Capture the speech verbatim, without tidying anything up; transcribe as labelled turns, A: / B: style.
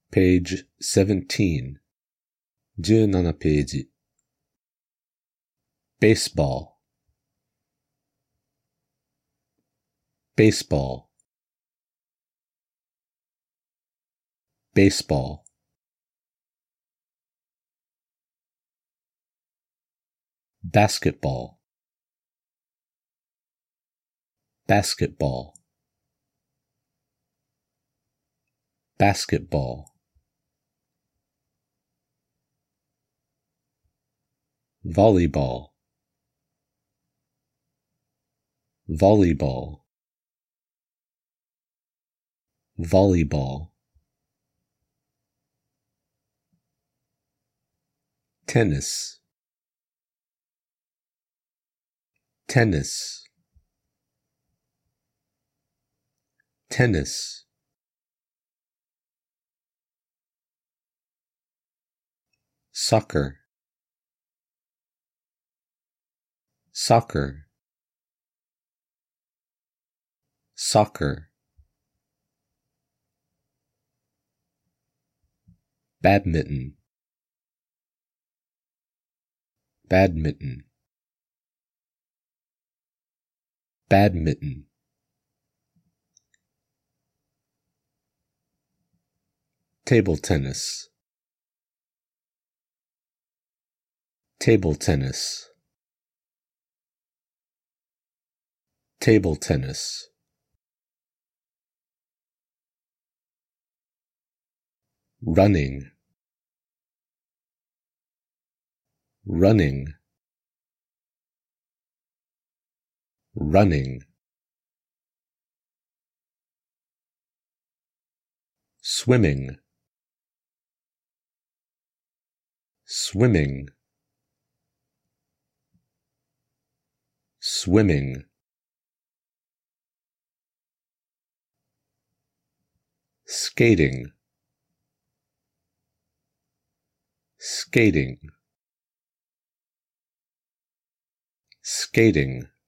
A: Page seventeen. じゅうななページ。Baseball. Baseball. Baseball. Basketball. Basketball. Basketball. Volleyball. Volleyball. Volleyball. Tennis. Tennis. Tennis. Soccer. Soccer. Soccer. Badminton. Badminton. Badminton. Table tennis. Table tennis. Table tennis. Running. Running. Running. Swimming. Swimming. Swimming. Skating. Skating. Skating.